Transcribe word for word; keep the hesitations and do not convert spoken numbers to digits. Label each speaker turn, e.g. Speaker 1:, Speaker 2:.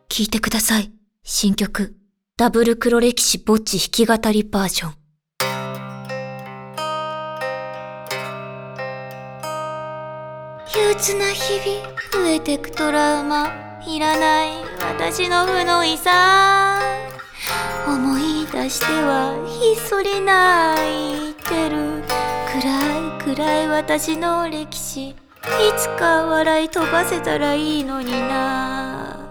Speaker 1: 聴いてください。新曲、ダブル黒歴史ぼっち弾き語りバージョン。憂鬱な日々、増えてくトラウマ、いらない私の負の遺産。思い出してはひっそり泣いてる。暗い暗い私の歴史、いつか笑い飛ばせたらいいのにな。